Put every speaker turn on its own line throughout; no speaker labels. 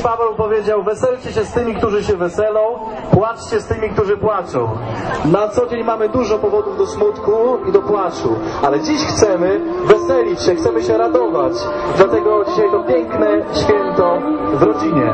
Paweł powiedział: weselcie się z tymi, którzy się weselą, płaczcie z tymi, którzy płaczą. Na co dzień mamy dużo powodów do smutku i do płaczu, ale dziś chcemy weselić się, chcemy się radować. Dlatego dzisiaj to piękne święto w rodzinie.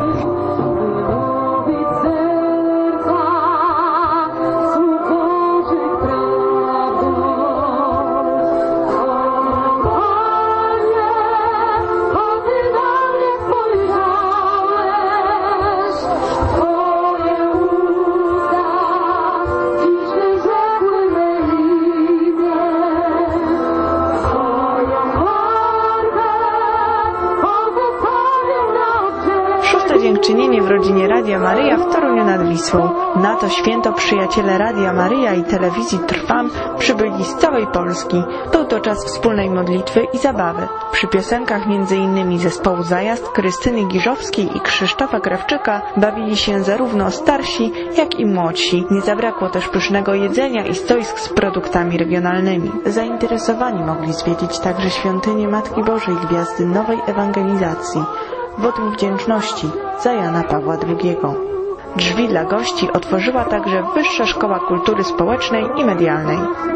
Dziękczynienie w rodzinie Radia Maryja w Toruniu nad Wisłą. Na to święto przyjaciele Radia Maryja i telewizji Trwam przybyli z całej Polski. Był to czas wspólnej modlitwy i zabawy. Przy piosenkach m.in. zespołu Zajazd, Krystyny Giżowskiej i Krzysztofa Krawczyka bawili się zarówno starsi, jak i młodsi. Nie zabrakło też pysznego jedzenia i stoisk z produktami regionalnymi. Zainteresowani mogli zwiedzić także świątynię Matki Bożej Gwiazdy Nowej Ewangelizacji. Wotum wdzięczności za Jana Pawła II. Drzwi dla gości otworzyła także Wyższa Szkoła Kultury Społecznej i Medialnej.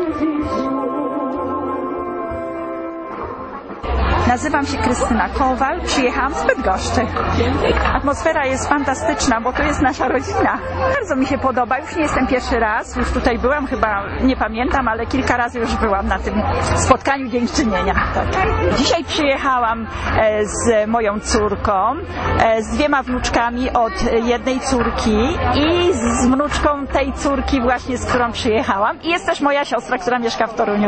Nazywam się Krystyna Kowal, przyjechałam z Bydgoszczy. Atmosfera jest fantastyczna, bo to jest nasza rodzina. Bardzo mi się podoba, już nie jestem pierwszy raz, już tutaj byłam, chyba nie pamiętam, ale kilka razy już byłam na tym spotkaniu dziękczynienia. Dzisiaj przyjechałam z moją córką, z 2 wnuczkami od jednej córki i z wnuczką tej córki właśnie, z którą przyjechałam. I jest też moja siostra, która mieszka w Toruniu.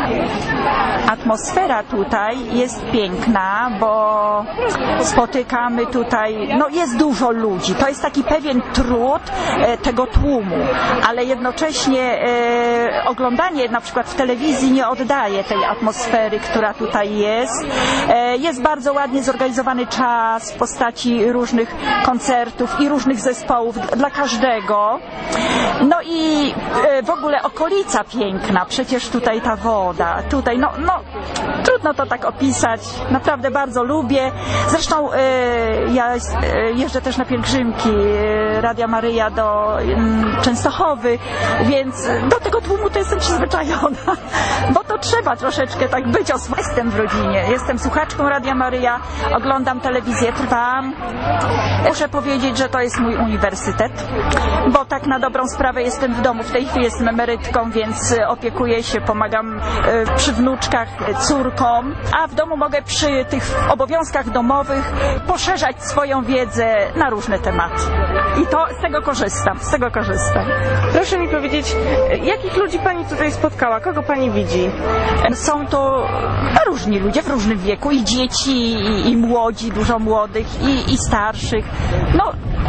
Atmosfera tutaj jest piękna, bo spotykamy tutaj, no jest dużo ludzi, to jest taki pewien trud tego tłumu, ale jednocześnie oglądanie na przykład w telewizji nie oddaje tej atmosfery, która tutaj jest. Jest bardzo ładnie zorganizowany czas w postaci różnych koncertów i różnych zespołów dla każdego. No i w ogóle okolica piękna, przecież tutaj ta woda, tutaj no trudno to tak opisać, naprawdę bardzo lubię. Zresztą ja jeżdżę też na pielgrzymki Radia Maryja do Częstochowy, więc do tego tłumu to jestem przyzwyczajona, bo to trzeba troszeczkę tak być oswojonym. Jestem w rodzinie, jestem słuchaczką Radia Maryja, oglądam telewizję Trwam. Muszę powiedzieć, że to jest mój uniwersytet, bo tak na dobrą sprawę jestem w domu, w tej chwili jestem emerytką, więc opiekuję się, pomagam przy wnuczkach, córkom, a w domu mogę przy tych obowiązkach domowych poszerzać swoją wiedzę na różne tematy. I to z tego korzystam.
Proszę mi powiedzieć, jakich ludzi Pani tutaj spotkała? Kogo Pani widzi?
Są to różni ludzie w różnym wieku, i dzieci, i młodzi, dużo młodych, i starszych. No,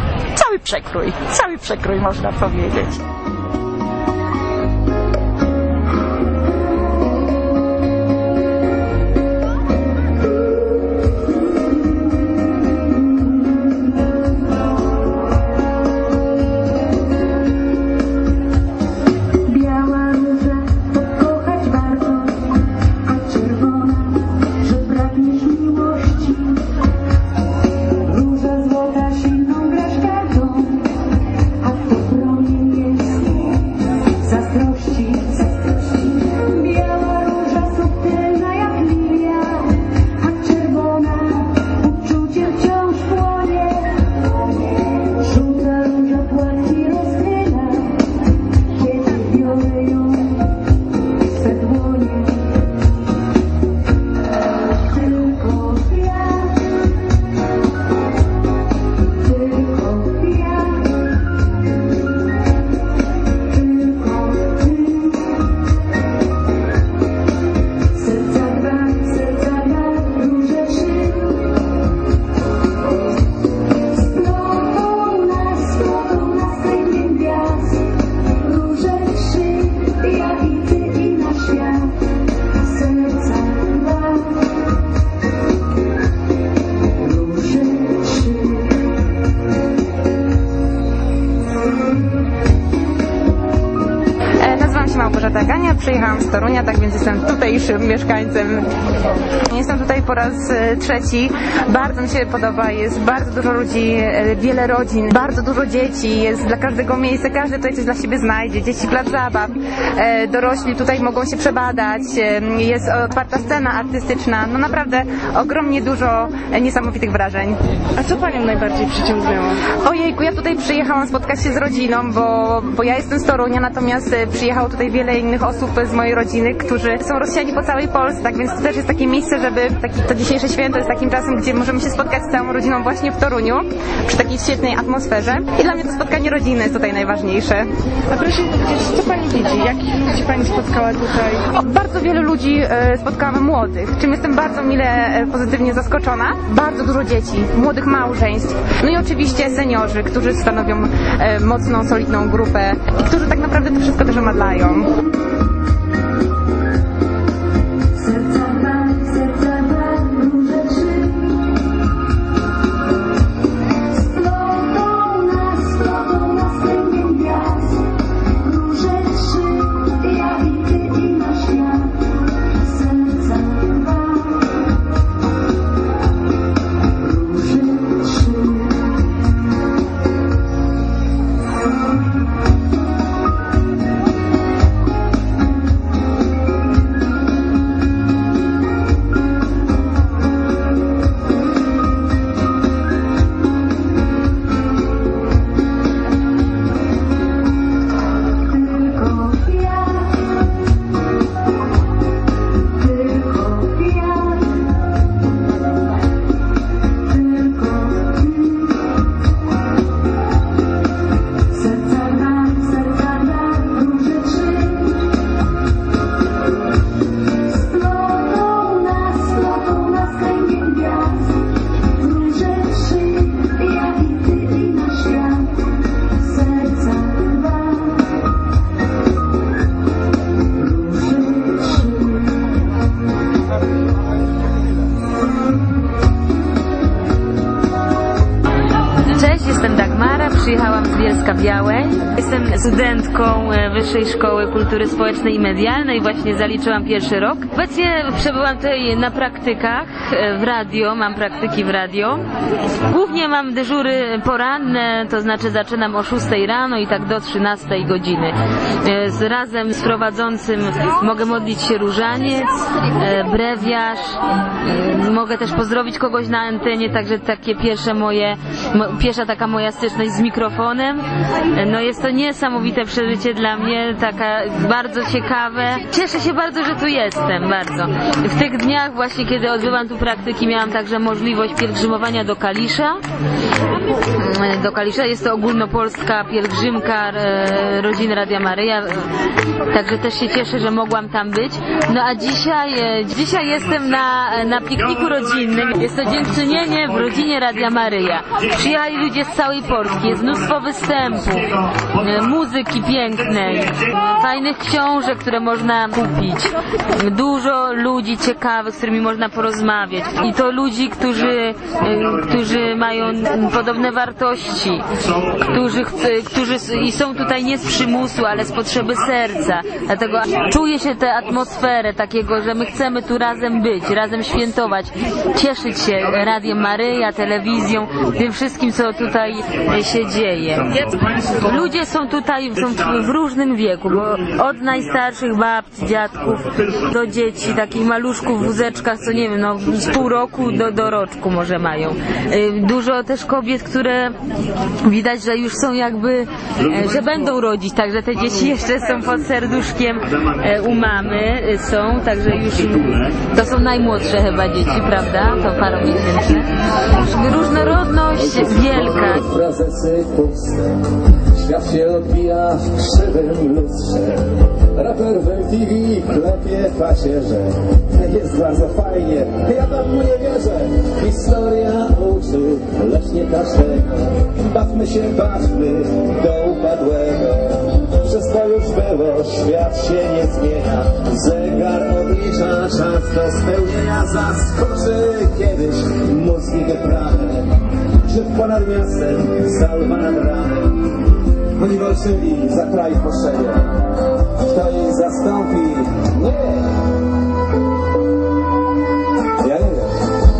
cały przekrój można powiedzieć.
Róża złota silną grasz gazą, a w obronie jest przyjechałam z Torunia, tak więc jestem tutejszym mieszkańcem. Jestem tutaj po raz trzeci. Bardzo mi się podoba, jest bardzo dużo ludzi, wiele rodzin, bardzo dużo dzieci, jest dla każdego miejsca, każdy tutaj coś dla siebie znajdzie. Dzieci plac zabaw, dorośli tutaj mogą się przebadać, jest otwarta scena artystyczna, no naprawdę ogromnie dużo niesamowitych wrażeń.
A co Panią najbardziej przyciągnęło?
Ojejku, ja tutaj przyjechałam spotkać się z rodziną, bo ja jestem z Torunia, natomiast przyjechało tutaj wiele innych osób z mojej rodziny, którzy są rozsiani po całej Polsce, tak więc to też jest takie miejsce, żeby to dzisiejsze święto jest takim czasem, gdzie możemy się spotkać z całą rodziną właśnie w Toruniu, przy takiej świetnej atmosferze i dla mnie to spotkanie rodziny jest tutaj najważniejsze.
A proszę powiedzieć, co Pani widzi? Jakich ludzi Pani spotkała tutaj?
Bardzo wielu ludzi spotkałam młodych, czym jestem bardzo mile pozytywnie zaskoczona. Bardzo dużo dzieci, młodych małżeństw, no i oczywiście seniorzy, którzy stanowią mocną, solidną grupę i którzy tak naprawdę to wszystko też omadlają.
Przyjechałam z Bielska-Białej. Jestem studentką Wyższej Szkoły Kultury Społecznej i Medialnej. Właśnie zaliczyłam pierwszy rok. Obecnie przebyłam tutaj na praktykach w radio. Mam praktyki w radio. Głównie mam dyżury poranne, to znaczy zaczynam o 6 rano i tak do 13 godziny. Razem z prowadzącym mogę modlić się różaniec, brewiarz. Mogę też pozdrowić kogoś na antenie, także takie pierwsza taka moja styczność z mikrofonem. No jest to niesamowite przeżycie dla mnie, taka bardzo ciekawe. Cieszę się bardzo, że tu jestem, bardzo. W tych dniach właśnie, kiedy odbywam tu praktyki, miałam także możliwość pielgrzymowania do Kalisza. Jest to ogólnopolska pielgrzymka rodziny Radia Maryja, także też się cieszę, że mogłam tam być. No a dzisiaj jestem na pikniku rodzinnym. Jest to dziękczynienie w rodzinie Radia Maryja. Przyjechali ludzie z całej Polski, jest mnóstwo występów, muzyki pięknej, fajnych książek, które można kupić, dużo ludzi ciekawych, z którymi można porozmawiać i to ludzi, którzy mają podobne wartości, którzy i są tutaj nie z przymusu, ale z potrzeby serca, dlatego czuję się tę atmosferę takiego, że my chcemy tu razem być, razem świętować, cieszyć się Radiem Maryja, telewizją, tym wszystkim, co tutaj się dzieje. Ludzie są tutaj w różnym wieku, bo od najstarszych babci, dziadków do dzieci, takich maluszków w wózeczkach, co nie wiem, no z pół roku do roczku może mają. Dużo też kobiet, które widać, że już są jakby, że będą rodzić, także te dzieci jeszcze są pod serduszkiem u mamy, są, także już to są najmłodsze chyba dzieci, prawda? To paromiesięczne. Różnorodność wielka.
Świat się odbija w krzywym lustrze. Raper w MTV klepie pacierze. Jest bardzo fajnie, ja tam mu nie wierzę. Historia uczy, lecz nie każdego. Bawmy się do upadłego. Wszystko już było, świat się nie zmienia. Zegar odlicza czas do spełnienia. Zaskoczy kiedyś mózgi wyprawę. Krzyw ponad miastem, salwa nad ranem. Oni walczyli za kraj w potrzebie. kto jej zastąpi? Nie! Ja nie wiem.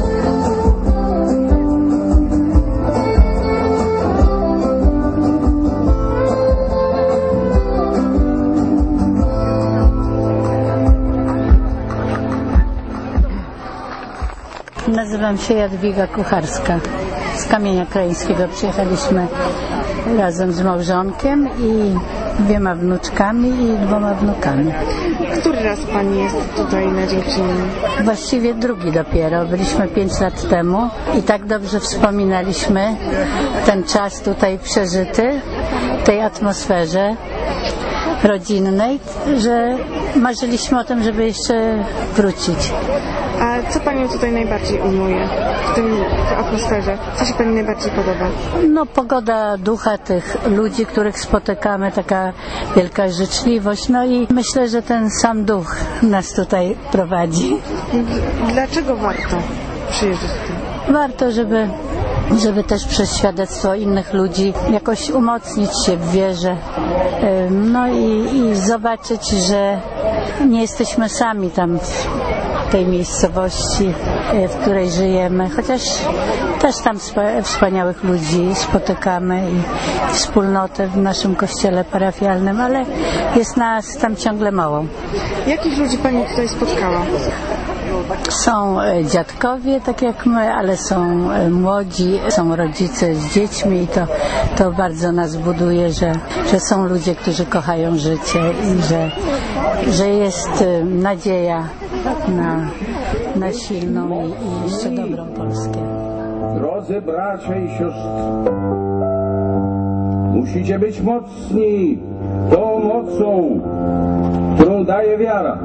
Nazywam się Jadwiga Kucharska. Z Kamienia Krajeńskiego przyjechaliśmy razem z małżonkiem i 2 wnuczkami i 2 wnukami.
Który raz Pani jest tutaj na dziękczynieniu?
Właściwie drugi dopiero. Byliśmy 5 lat temu i tak dobrze wspominaliśmy ten czas tutaj przeżyty, w tej atmosferze rodzinnej, że marzyliśmy o tym, żeby jeszcze wrócić.
A co Panią tutaj najbardziej ujmuje w atmosferze? Co się Pani najbardziej podoba?
No, pogoda ducha tych ludzi, których spotykamy, taka wielka życzliwość, no i myślę, że ten sam duch nas tutaj prowadzi.
Dlaczego warto przyjeżdżać tu?
Warto, żeby też przez świadectwo innych ludzi jakoś umocnić się w wierze, no i zobaczyć, że nie jesteśmy sami tam w tej miejscowości, w której żyjemy, chociaż też tam wspaniałych ludzi spotykamy i wspólnotę w naszym kościele parafialnym, ale jest nas tam ciągle mało.
Jakich ludzi Pani tutaj spotkała?
Są dziadkowie, tak jak my, ale są młodzi, są rodzice z dziećmi i to bardzo nas buduje, że są ludzie, którzy kochają życie i że jest nadzieja na silną i jeszcze dobrą Polskę.
Drodzy bracia i siostry, musicie być mocni tą mocą, którą daje wiara.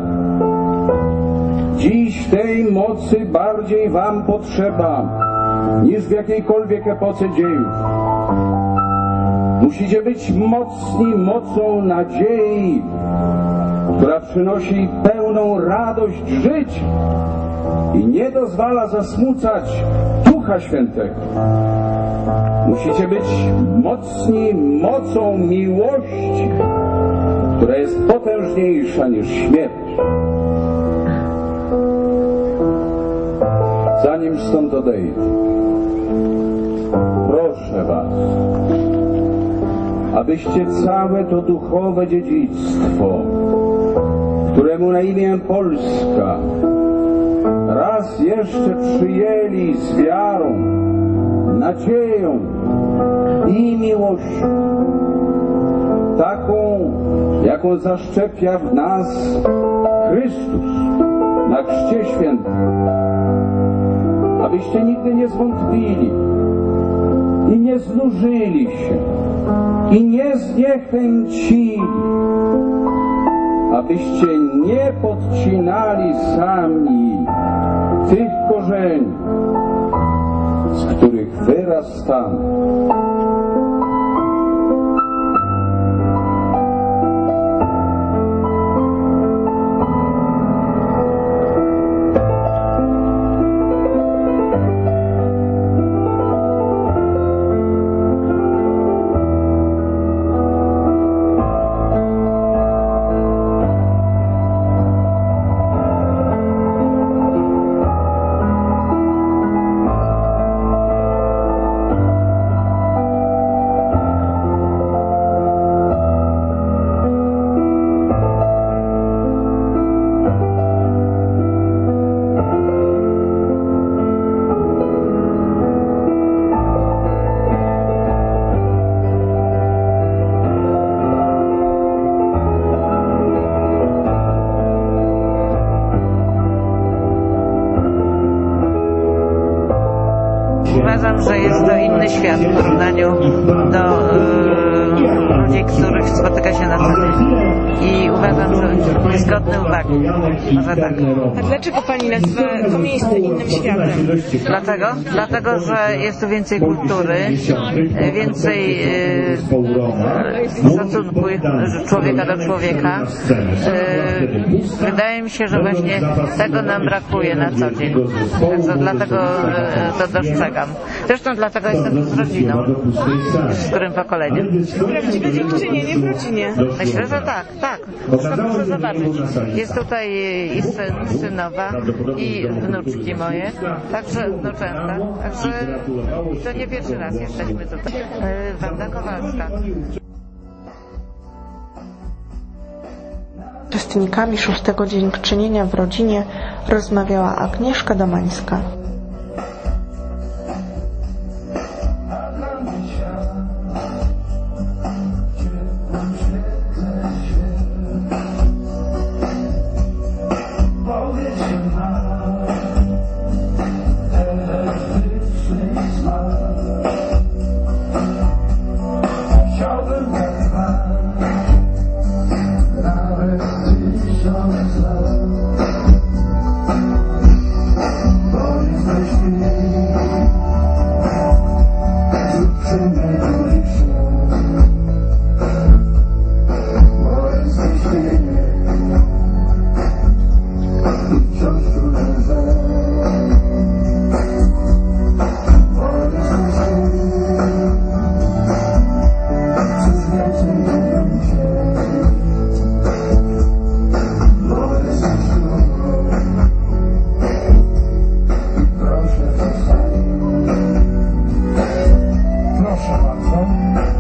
Dziś tej mocy bardziej wam potrzeba niż w jakiejkolwiek epoce dziejów. Musicie być mocni mocą nadziei, która przynosi pełną radość żyć i nie dozwala zasmucać Ducha Świętego. Musicie być mocni mocą miłości, która jest potężniejsza niż śmierć. Zanim stąd odejdę, proszę was, abyście całe to duchowe dziedzictwo, któremu na imię Polska, raz jeszcze przyjęli z wiarą, nadzieją i miłością, taką, jaką zaszczepia w nas Chrystus na Chrzcie Świętym, abyście nigdy nie zwątpili i nie znużyli się i nie zniechęcili, abyście nie podcinali sami tych korzeni, z których wyrastamy.
Uważam, że jest to inny świat w porównaniu do ludzi, których spotyka się na co dzień. I uważam, że jest godny uwagi. Może tak.
A dlaczego Pani nazywa to miejsce innym światem?
Dlatego, że jest tu więcej kultury, więcej szacunku człowieka do człowieka. Wydaje mi się, że właśnie tego nam brakuje na co dzień. Także dlatego to dostrzegam. Zresztą dlatego jestem tu z rodziną. Z którym pokoleniem?
Prawdziwe dziękczynienie w rodzinie.
Myślę, że tak. To muszę zobaczyć. Jest tutaj i synowa, i wnuczki moje, także wnuczęta. Także to nie pierwszy raz jesteśmy tutaj. Wanda Kowalska.
Z uczestnikami 6. dziękczynienia w rodzinie rozmawiała Agnieszka Domańska.
Proszę bardzo.